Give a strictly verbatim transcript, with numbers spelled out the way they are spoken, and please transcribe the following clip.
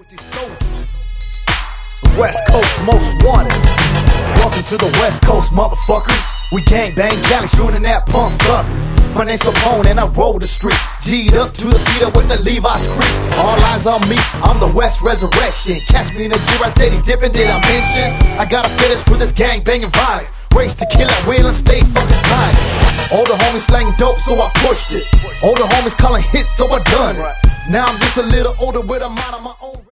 with these soldiers. The West Coast most wanted. Welcome to the West Coast, motherfuckers. We gang bang Cali, shooting at punk suckers. My name's Capone and I roll the street, G'd up to the feet up with the Levi's crease. All eyes on me, I'm the West Resurrection. Catch me in the G-Ride steady dipping, did I mention? I got a fetish for this gang banging violence. Race to kill at will and stay fucking silent. All the homies slanging dope, so I pushed it. All the homies calling hits, so I done it. Now I'm just a little older with a mind of my own.